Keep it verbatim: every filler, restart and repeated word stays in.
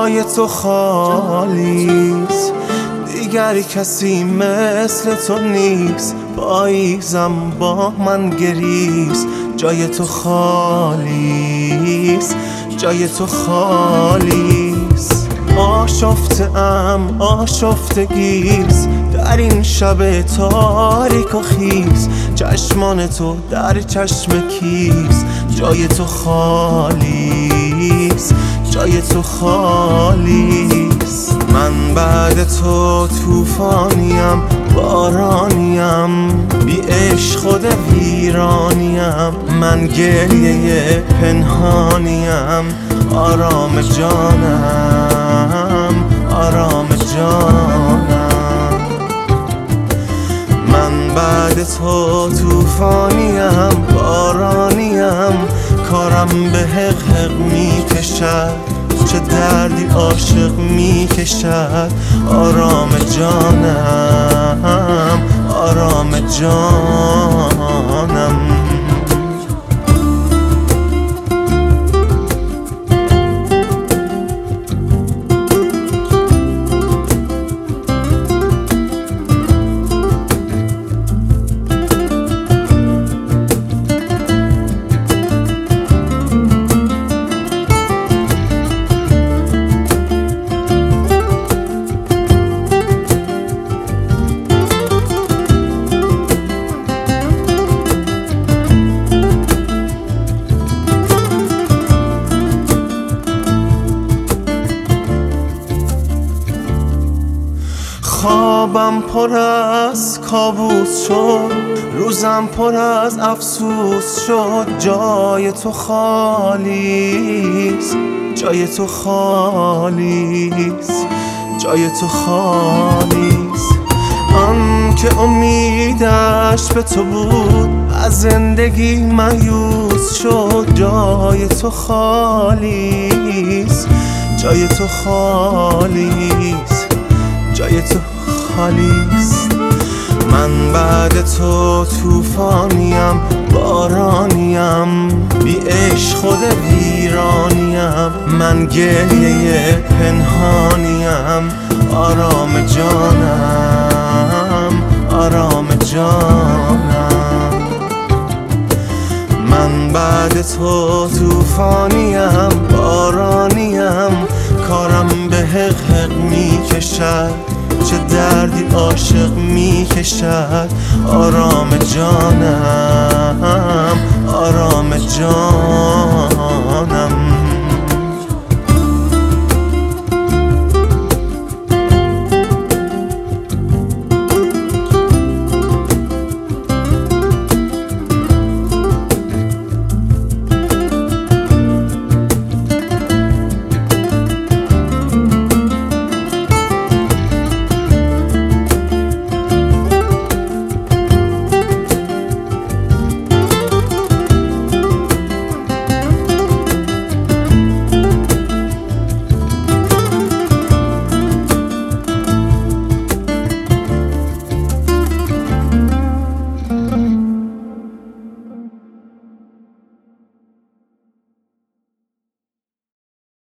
جای تو خالیست، دیگری کسی مثل تو نیست. پاییزم با من گریست، جای تو خالیست، جای تو خالیست. آشفته ام آشفتگیست در این شب تاریک و خیس. چشمان تو در چشم کیست، جای تو خالیست، جای تو خالیست. من بعد تو طوفانیم، بارانیم، بی عشق خود ویرانیم. من گریه پنهانیم، آرام جانم، آرام جانم. من بعد تو طوفانیم، بارانیم، کارم به حق حق می کشد. چه دردی عاشق می کشد. آرام جانم، آرام جانم. خوابم پر از کابوس شد، روزم پر از افسوس شد. جای تو خالیست، جای تو خالیست، جای تو خالیست. آن که امیدش به تو بود از زندگی مایوس شد. جای تو خالیست، جای تو خالیست، جای تو خالیست. من بعد تو طوفانیم، بارانیم، بی عشق خود ویرانیم. من گریه پنهانیم، آرام جانم، آرام جانم. من بعد تو طوفانیم،